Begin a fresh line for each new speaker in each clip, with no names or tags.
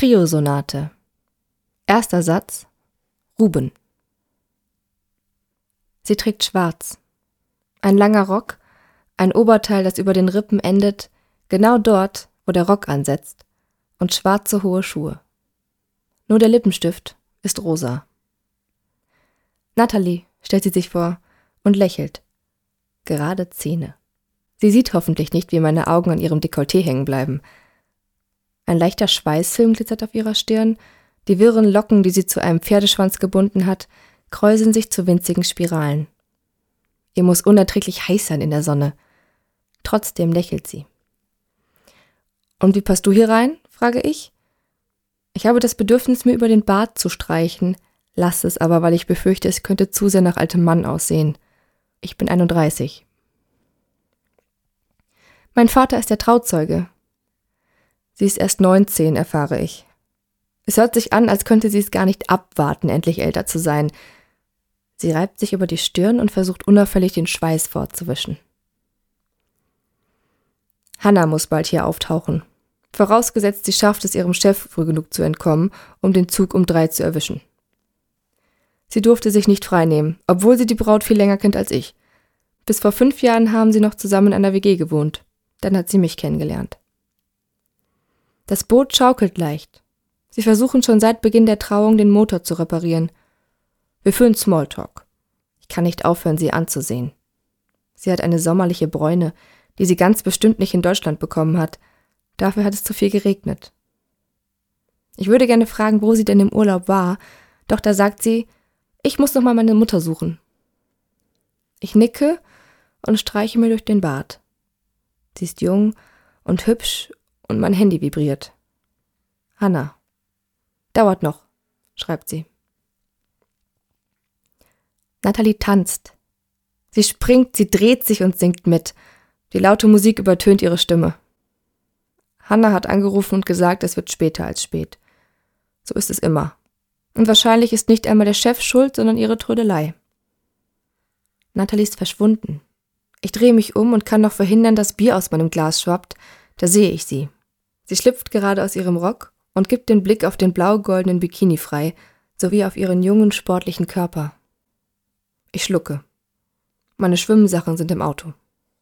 Trio-Sonate. Erster Satz: Ruben. Sie trägt schwarz. Ein langer Rock, ein Oberteil, das über den Rippen endet, genau dort, wo der Rock ansetzt, und schwarze hohe Schuhe. Nur der Lippenstift ist rosa. Natalie, stellt sie sich vor und lächelt. Gerade Zähne. Sie sieht hoffentlich nicht, wie meine Augen an ihrem Dekolleté hängen bleiben. Ein leichter Schweißfilm glitzert auf ihrer Stirn, die wirren Locken, die sie zu einem Pferdeschwanz gebunden hat, kräuseln sich zu winzigen Spiralen. Ihr muss unerträglich heiß sein in der Sonne. Trotzdem lächelt sie. »Und wie passt du hier rein?« frage ich. Ich habe das Bedürfnis, mir über den Bart zu streichen, lasse es aber, weil ich befürchte, es könnte zu sehr nach altem Mann aussehen. Ich bin 31. Mein Vater ist der Trauzeuge. Sie ist erst 19, erfahre ich. Es hört sich an, als könnte sie es gar nicht abwarten, endlich älter zu sein. Sie reibt sich über die Stirn und versucht unauffällig den Schweiß fortzuwischen. Hannah muss bald hier auftauchen. Vorausgesetzt, sie schafft es ihrem Chef früh genug zu entkommen, um den Zug um 3 zu erwischen. Sie durfte sich nicht freinehmen, obwohl sie die Braut viel länger kennt als ich. Bis vor 5 Jahren haben sie noch zusammen in einer WG gewohnt. Dann hat sie mich kennengelernt. Das Boot schaukelt leicht. Sie versuchen schon seit Beginn der Trauung, den Motor zu reparieren. Wir führen Smalltalk. Ich kann nicht aufhören, sie anzusehen. Sie hat eine sommerliche Bräune, die sie ganz bestimmt nicht in Deutschland bekommen hat. Dafür hat es zu viel geregnet. Ich würde gerne fragen, wo sie denn im Urlaub war, doch da sagt sie, ich muss noch mal meine Mutter suchen. Ich nicke und streiche mir durch den Bart. Sie ist jung und hübsch und mein Handy vibriert. Hannah. Dauert noch, schreibt sie. Natalie tanzt. Sie springt, sie dreht sich und singt mit. Die laute Musik übertönt ihre Stimme. Hannah hat angerufen und gesagt, es wird später als spät. So ist es immer. Und wahrscheinlich ist nicht einmal der Chef schuld, sondern ihre Trödelei. Natalie ist verschwunden. Ich drehe mich um und kann noch verhindern, dass Bier aus meinem Glas schwappt. Da sehe ich sie. Sie schlüpft gerade aus ihrem Rock und gibt den Blick auf den blau-goldenen Bikini frei, sowie auf ihren jungen, sportlichen Körper. Ich schlucke. Meine Schwimmsachen sind im Auto.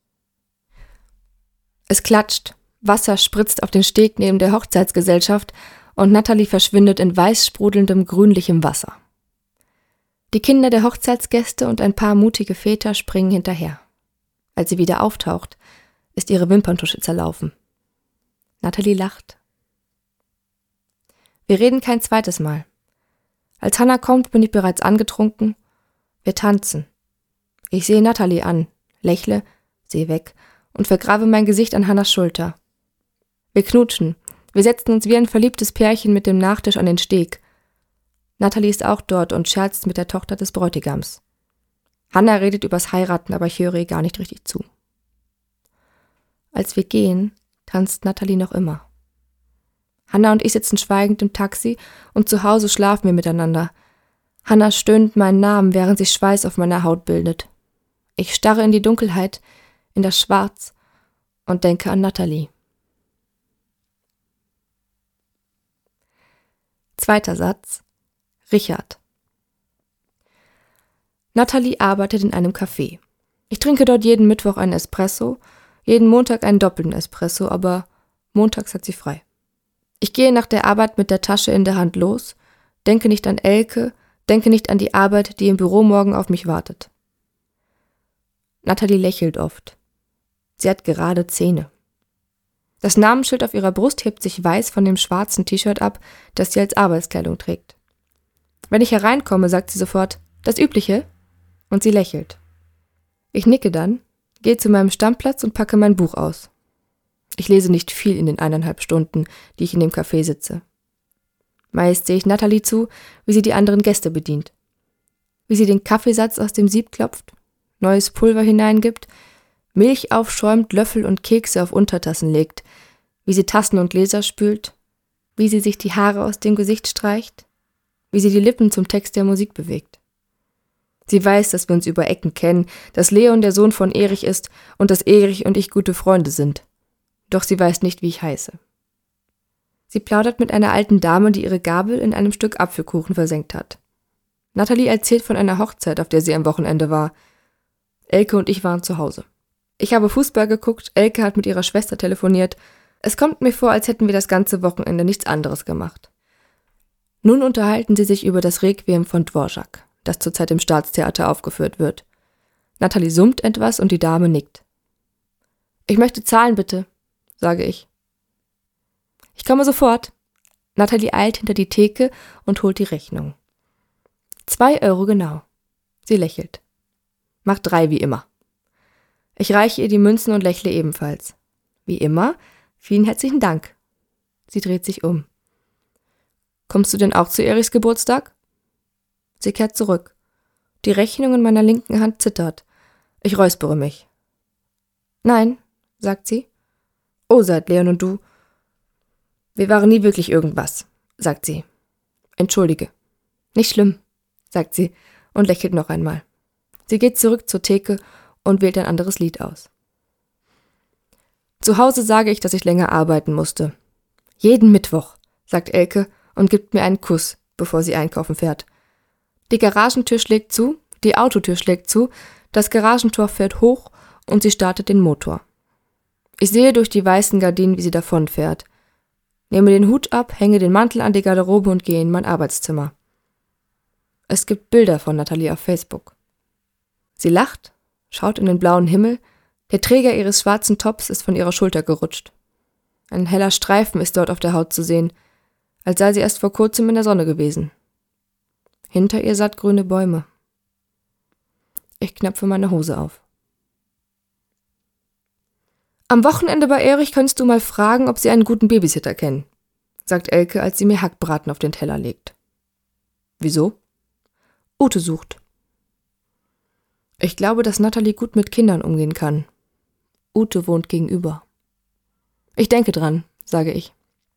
Es klatscht. Wasser spritzt auf den Steg neben der Hochzeitsgesellschaft und Natalie verschwindet in weiß sprudelndem, grünlichem Wasser. Die Kinder der Hochzeitsgäste und ein paar mutige Väter springen hinterher. Als sie wieder auftaucht, ist ihre Wimperntusche zerlaufen. Natalie lacht. Wir reden kein zweites Mal. Als Hannah kommt, bin ich bereits angetrunken. Wir tanzen. Ich sehe Natalie an, lächle, sehe weg und vergrabe mein Gesicht an Hannahs Schulter. Wir knutschen. Wir setzen uns wie ein verliebtes Pärchen mit dem Nachtisch an den Steg. Natalie ist auch dort und scherzt mit der Tochter des Bräutigams. Hannah redet übers Heiraten, aber ich höre ihr gar nicht richtig zu. Als wir gehen, tanzt Natalie noch immer. Hannah und ich sitzen schweigend im Taxi und zu Hause schlafen wir miteinander. Hannah stöhnt meinen Namen, während sich Schweiß auf meiner Haut bildet. Ich starre in die Dunkelheit, in das Schwarz und denke an Natalie. Zweiter Satz: Richard. Natalie arbeitet in einem Café. Ich trinke dort jeden Mittwoch einen Espresso, jeden Montag einen doppelten Espresso, aber montags hat sie frei. Ich gehe nach der Arbeit mit der Tasche in der Hand los, denke nicht an Elke, denke nicht an die Arbeit, die im Büro morgen auf mich wartet. Natalie lächelt oft. Sie hat gerade Zähne. Das Namensschild auf ihrer Brust hebt sich weiß von dem schwarzen T-Shirt ab, das sie als Arbeitskleidung trägt. Wenn ich hereinkomme, sagt sie sofort, das Übliche, und sie lächelt. Ich nicke dann, gehe zu meinem Stammplatz und packe mein Buch aus. Ich lese nicht viel in den 1,5 Stunden, die ich in dem Café sitze. Meist sehe ich Natalie zu, wie sie die anderen Gäste bedient. Wie sie den Kaffeesatz aus dem Sieb klopft, neues Pulver hineingibt, Milch aufschäumt, Löffel und Kekse auf Untertassen legt, wie sie Tassen und Gläser spült, wie sie sich die Haare aus dem Gesicht streicht, wie sie die Lippen zum Text der Musik bewegt. Sie weiß, dass wir uns über Ecken kennen, dass Leon der Sohn von Erich ist und dass Erich und ich gute Freunde sind. Doch sie weiß nicht, wie ich heiße. Sie plaudert mit einer alten Dame, die ihre Gabel in einem Stück Apfelkuchen versenkt hat. Natalie erzählt von einer Hochzeit, auf der sie am Wochenende war. Elke und ich waren zu Hause. Ich habe Fußball geguckt, Elke hat mit ihrer Schwester telefoniert. Es kommt mir vor, als hätten wir das ganze Wochenende nichts anderes gemacht. Nun unterhalten sie sich über das Requiem von Dvorak, das zurzeit im Staatstheater aufgeführt wird. Natalie summt etwas und die Dame nickt. »Ich möchte zahlen, bitte«, sage ich. »Ich komme sofort.« Natalie eilt hinter die Theke und holt die Rechnung. 2 Euro genau. Sie lächelt. Macht 3 wie immer. Ich reiche ihr die Münzen und lächle ebenfalls. Wie immer, vielen herzlichen Dank. Sie dreht sich um. Kommst du denn auch zu Erichs Geburtstag? Sie kehrt zurück. Die Rechnung in meiner linken Hand zittert. Ich räuspere mich. Nein, sagt sie. Oh, seid Leon und du. Wir waren nie wirklich irgendwas, sagt sie. Entschuldige. Nicht schlimm, sagt sie und lächelt noch einmal. Sie geht zurück zur Theke und wählt ein anderes Lied aus. Zu Hause sage ich, dass ich länger arbeiten musste. Jeden Mittwoch, sagt Elke und gibt mir einen Kuss, bevor sie einkaufen fährt. Die Garagentür schlägt zu, die Autotür schlägt zu, das Garagentor fährt hoch und sie startet den Motor. Ich sehe durch die weißen Gardinen, wie sie davonfährt. Nehme den Hut ab, hänge den Mantel an die Garderobe und gehe in mein Arbeitszimmer. Es gibt Bilder von Natalie auf Facebook. Sie lacht, schaut in den blauen Himmel, der Träger ihres schwarzen Tops ist von ihrer Schulter gerutscht. Ein heller Streifen ist dort auf der Haut zu sehen, als sei sie erst vor kurzem in der Sonne gewesen. Hinter ihr sattgrüne Bäume. Ich knöpfe meine Hose auf. Am Wochenende bei Erich könntest du mal fragen, ob sie einen guten Babysitter kennen, sagt Elke, als sie mir Hackbraten auf den Teller legt. Wieso? Ute sucht. Ich glaube, dass Natalie gut mit Kindern umgehen kann. Ute wohnt gegenüber. Ich denke dran, sage ich.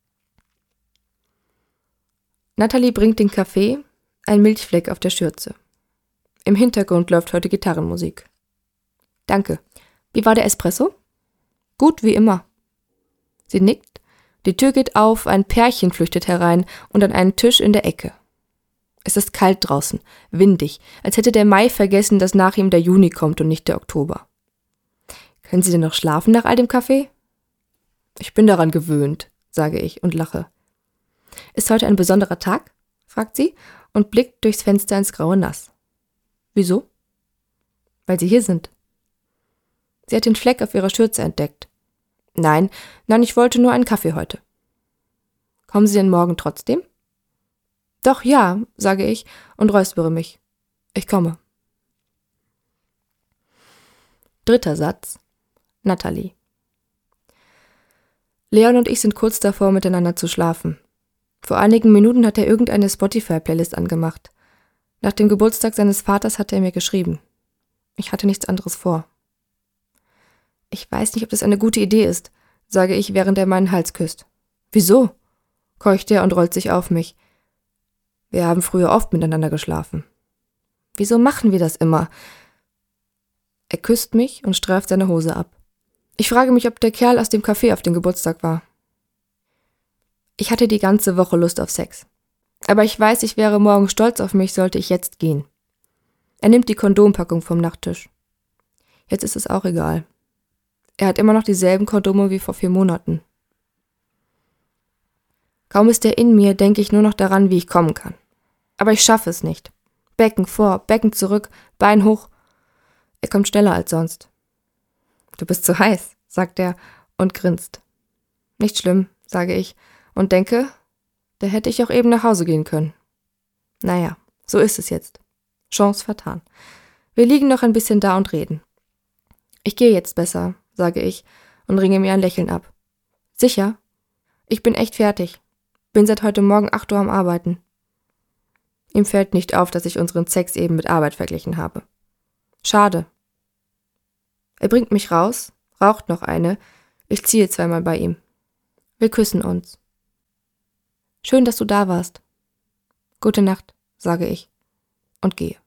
Natalie bringt den Kaffee, ein Milchfleck auf der Schürze. Im Hintergrund läuft heute Gitarrenmusik. Danke. Wie war der Espresso? Gut, wie immer. Sie nickt, die Tür geht auf, ein Pärchen flüchtet herein und an einen Tisch in der Ecke. Es ist kalt draußen, windig, als hätte der Mai vergessen, dass nach ihm der Juni kommt und nicht der Oktober. Können Sie denn noch schlafen nach all dem Kaffee? Ich bin daran gewöhnt, sage ich und lache. Ist heute ein besonderer Tag? Fragt sie und blickt durchs Fenster ins graue Nass. Wieso? Weil Sie hier sind. Sie hat den Fleck auf ihrer Schürze entdeckt. Nein, ich wollte nur einen Kaffee heute. Kommen Sie denn morgen trotzdem? Doch, ja, sage ich und räuspere mich. Ich komme. 3. Satz. Natalie. Leon und ich sind kurz davor, miteinander zu schlafen. Vor einigen Minuten hat er irgendeine Spotify-Playlist angemacht. Nach dem Geburtstag seines Vaters hatte er mir geschrieben. Ich hatte nichts anderes vor. Ich weiß nicht, ob das eine gute Idee ist, sage ich, während er meinen Hals küsst. Wieso? Keucht er und rollt sich auf mich. Wir haben früher oft miteinander geschlafen. Wieso machen wir das immer? Er küsst mich und streift seine Hose ab. Ich frage mich, ob der Kerl aus dem Café auf den Geburtstag war. Ich hatte die ganze Woche Lust auf Sex. Aber ich weiß, ich wäre morgen stolz auf mich, sollte ich jetzt gehen. Er nimmt die Kondompackung vom Nachttisch. Jetzt ist es auch egal. Er hat immer noch dieselben Kondome wie vor 4 Monaten. Kaum ist er in mir, denke ich nur noch daran, wie ich kommen kann. Aber ich schaffe es nicht. Becken vor, Becken zurück, Bein hoch. Er kommt schneller als sonst. Du bist zu heiß, sagt er und grinst. Nicht schlimm, sage ich und denke, da hätte ich auch eben nach Hause gehen können. Naja, so ist es jetzt. Chance vertan. Wir liegen noch ein bisschen da und reden. Ich gehe jetzt besser, sage ich und ringe mir ein Lächeln ab. Sicher? Ich bin echt fertig. Bin seit heute Morgen 8 Uhr am Arbeiten. Ihm fällt nicht auf, dass ich unseren Sex eben mit Arbeit verglichen habe. Schade. Er bringt mich raus, raucht noch eine, ich ziehe 2-mal bei ihm. Wir küssen uns. Schön, dass du da warst. Gute Nacht, sage ich und gehe.